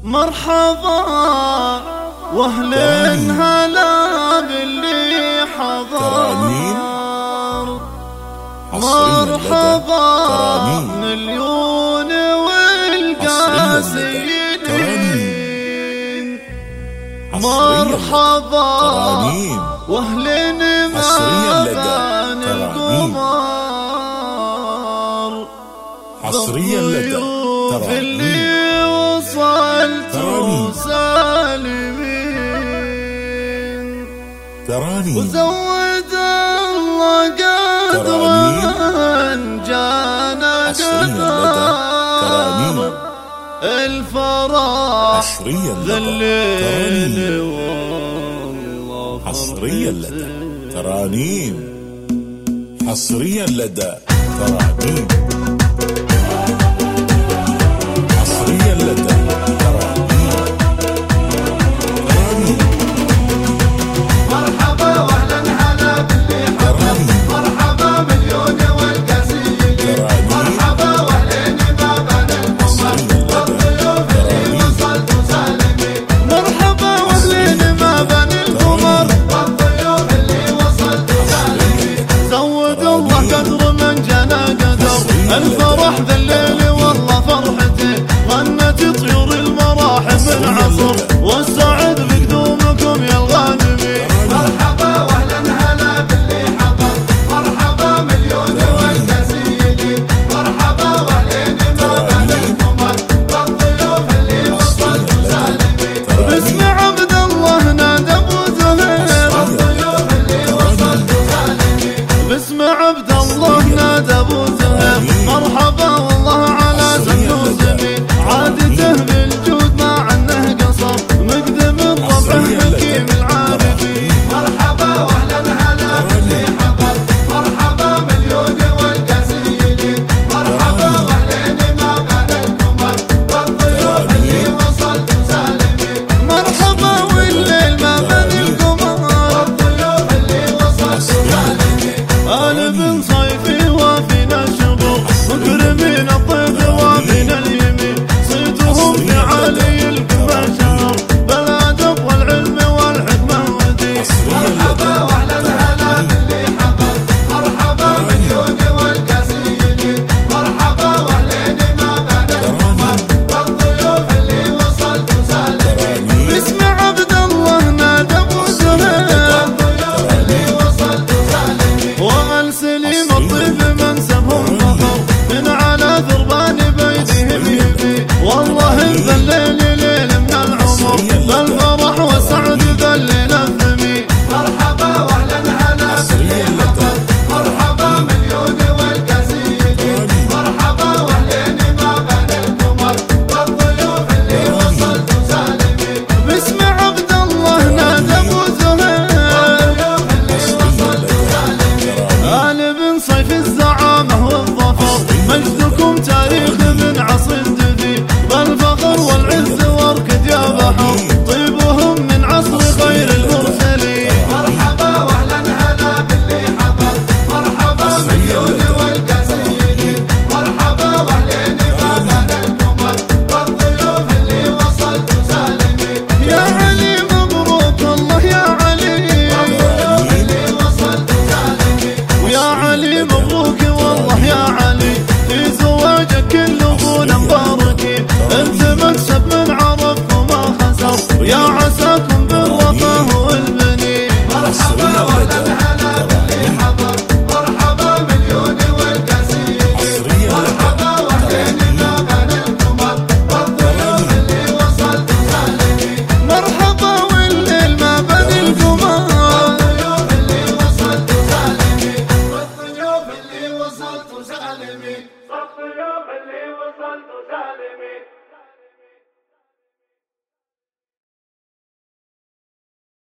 مرحبا واهل هلا باللي حضر، مرحبا مليون والقاسيين، مرحبا واهل ما بان القمر، حصريا لدى اللي وصلتوا سالمين، وزود الله قدرا جانا قدر الفرح ذليل والله حصريا لدى ترانيم، حصريا لدى ترانيم، حصريا لدى ترانيم. مرحبا واهلا هلا باللي حضر، مرحبا مليون والقاسيين، مرحبا واهلين ما بان القمر، والضيوف اللي وصلتوا سالمين، مرحبا واهلين ما بان القمر، والضيوف اللي وصلتوا سالمين. زود الله قدر من جانا قدر، الفرح ذا الليل والله فرحتي، غنت طيور المراحل من عصر، والسعد بقدومكم يا الغانمين. مرحبا واهلا هلا باللي حضر، مرحبا مليون والقاسيين، مرحبا واهلين ما بان القمر، والضيوف اللي وصلتوا سالمين. باسم عبد الله نادى ابو زهير، والضيوف اللي وصلتوا سالمين. باسم عبد الله نادى ابو زهير، مرحبا والله على زنوس مين، عادته بالجود ما عنه قصر، مقدم الربع حكيم العارفين. مرحبا واهلا هلا باللي حضر، مرحبا مليون والقاسيين، مرحبا واهلين ما بان القمر، والضيوف اللي وصلتوا سالمين. مرحبا والليل ما بان القمر، والضيوف اللي وصلتوا سالمين. آل بن صيفي وفينا الشبر، مكرمين الضيف وفينا اليمين، صيتهم في عالي القمة شهر، بالادب والعلم والحكمة ودين. مرحبا واهلا هلا باللي حضر، مرحبا مليون والقاسيين، مرحبا واهلين ما بان القمر، والضيوف اللي وصلتوا سالمين. باسم عبد الله نادى ابو زهير، والضيوف اللي وصلتوا سالمين. وآل سليم الطيب منسبهم فخر، من على ذربان بيدهم يبي، والله ذا الليل ليل من العمر، بالفرح والسعد ذا الليل الثمين. مرحبا واهلا هلا باللي حضر، مرحبا مليون والقاسيين، مرحبا واهلين ما بان القمر، والضيوف اللي وصلتوا سالمين. باسم عبد الله نادى ابو زهير، والضيوف اللي وصلتوا سالمين. آل بن صيف الزعامة والظفر، مجدكم تاريخ من عصر الدثير، بالفخر والعز واركد يا بحر، طيبهم من عصر خير المرسلين. مرحبا واهلا هلا باللي حضر، مرحبا مليون والقاسيين، مرحبا واهلين ما بان القمر، والضيوف اللي وصلتوا سالمين. يا علي مبروك الله يا علي، والضيوف اللي وصلتوا سالمين. ويا علي مبروك والله يا علي، في زواجك كل ابونا مباركين، انت مكسب من عرف وما خسر، يا عساكم بالرفاه والبنين. مرحبا واهلا هلا باللي حضر، مرحبا مليون والقاسيين، مرحبا واهلين ما بان القمر، والضيوف اللي وصلتوا سالمين. مرحبا والليل ما بان القمر، والضيوف اللي وصلتوا سالمين، والضيوف اللي وصلتوا سالمين، والضيوف اللي وصلتوا سالمين.